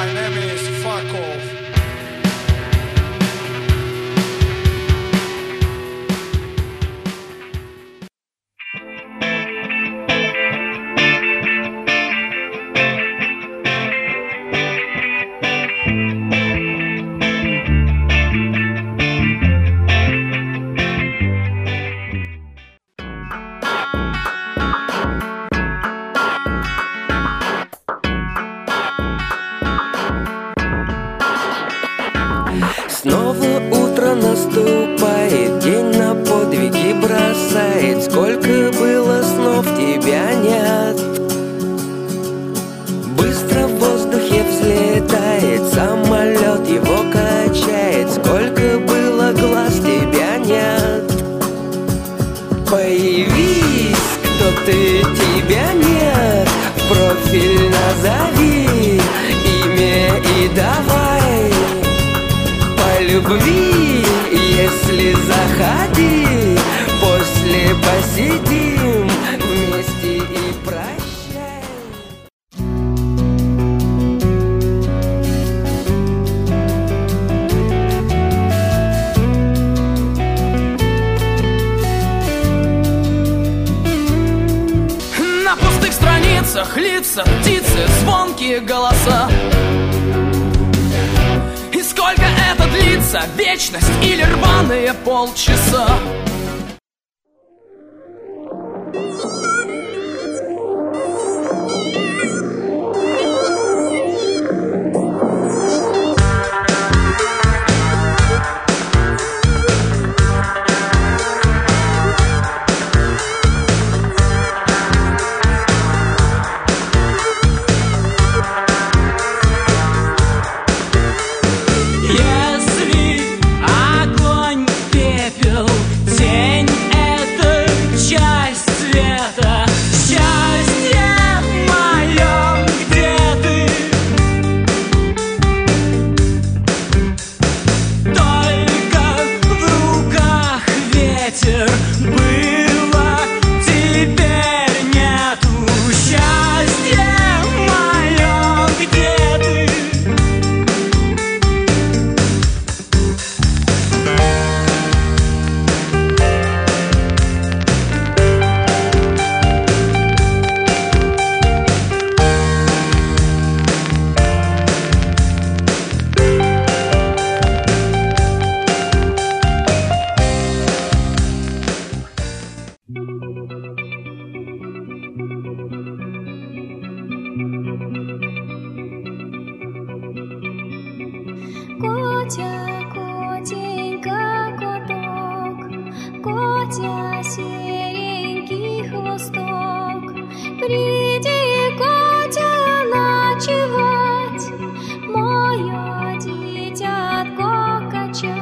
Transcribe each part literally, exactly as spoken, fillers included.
My name is Fuck Off. Снова утро наступает, день на подвиги бросает. Сколько было снов, тебя нет. Быстро в воздухе взлетает самолет, его качает. Сколько было глаз, тебя нет. Появись, кто ты, тебя нет. В профиль назови имя и давай по любви, если заходи. После посидим вместе и прощай. На пустых страницах лица, птицы, звонкие голоса. И сколько это длится, вечность или рваные полчаса? Котя, котенька, коток, Котя, серенький хвосток. Приди, Котя, ночевать, мое дитятко качать.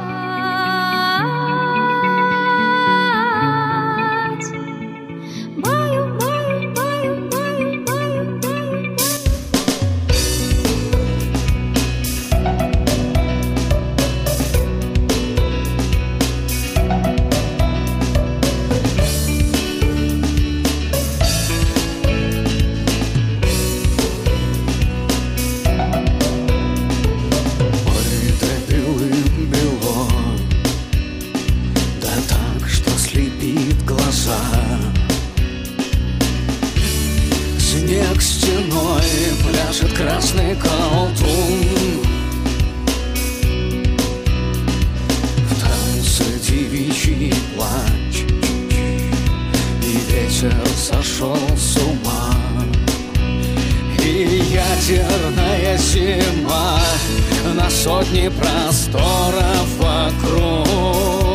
Баю, баю, баю, баю, баю, баю. Снег стеной пляшет красный колтун. В танце девичий плач, и ветер сошел с ума. И ядерная зима на сотни просторов вокруг.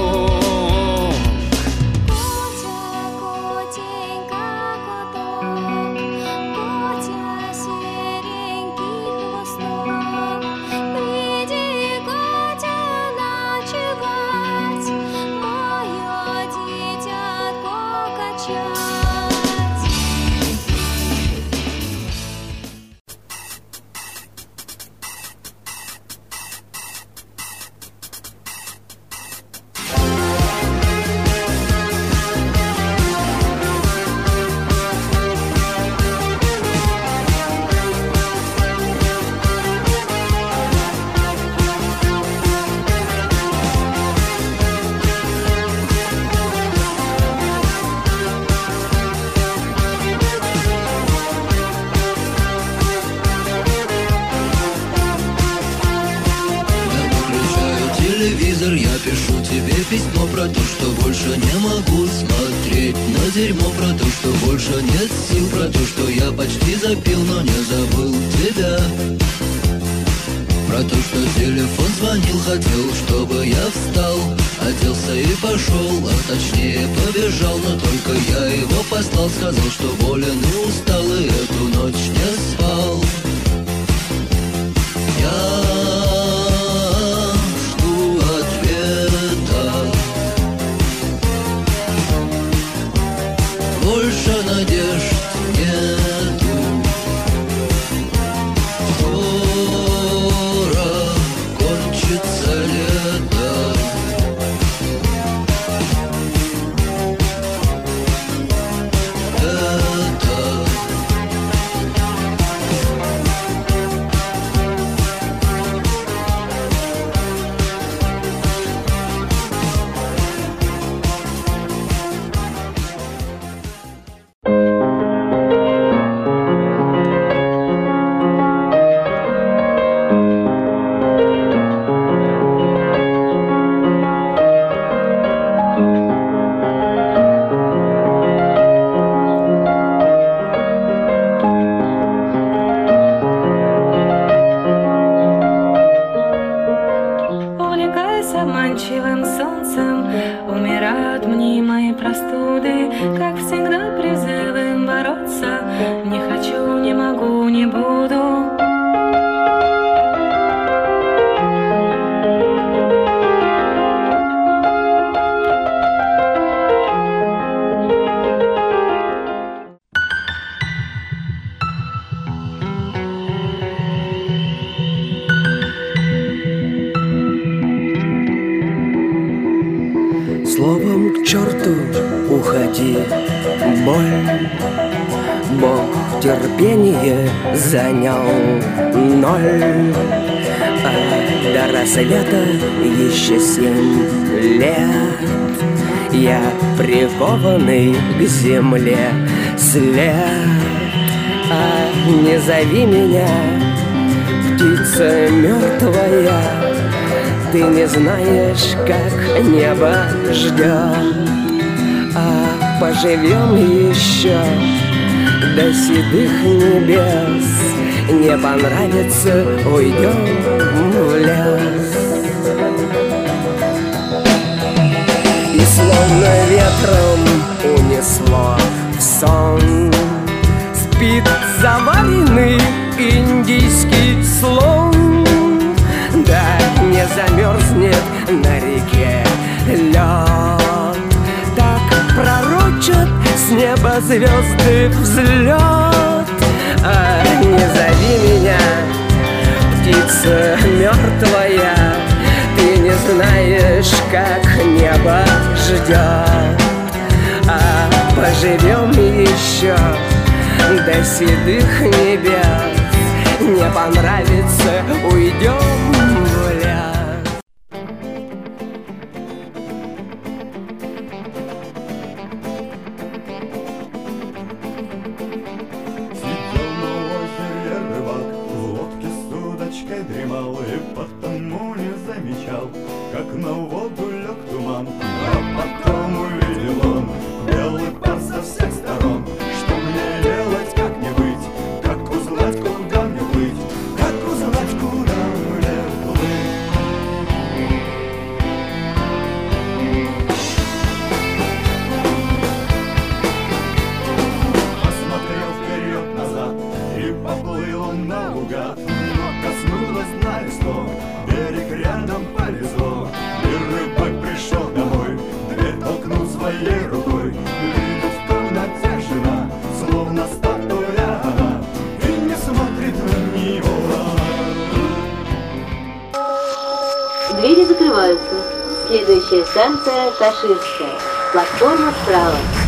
про то, что больше не могу смотреть на дерьмо, про то, что больше нет сил, про то, что я почти запил, но не забыл тебя. Про то, что телефон звонил, хотел, чтобы я встал, оделся и пошел, а точнее побежал, но только я его послал, сказал, что болен и устал, и эту ночь не спал. Я жду ответа, больше надежд нету. Кончится лето. Это Увлекаясь обманчивым солнцем, умирают мнимые простуды. Как всегда призывом бороться, не хочу, не могу, не буду. Словом, к черту уходи, боль. Бог терпение занял ноль, а до рассвета еще семь лет. Я прикованный к земле след. А не зови меня, птица мертвая, ты не знаешь, как небо ждет. А поживем еще до седых небес. Не понравится, уйдем в лес. И словно ветром унесло в сон, спит заваренный индийский слон. Да не замерзнет на реке лед, так пророчат с неба звезды взлет. А не зови меня, птица мертвая, ты не знаешь, как небо ждет. А поживем еще до седых небес. Не понравится, уйдем в лес. Сидел на озере рыбак, в лодке с удочкой дремал, и потому не замечал, как на воду лег туман. А потом увидел он белый пар со всех сторон. Что мне делать, как не быть, как узнать, куда мне плыть, как узнать, куда мне плыть. Посмотрел вперед-назад, и поплыл он наугад, но коснулось на весло, берег рядом повезло. И рыбак пришел домой, дверь толкнул своей рукой. Видит в комнате жена, словно статуя она, и не смотрит на него. Двери закрываются. Следующая станция Каширская. Платформа справа.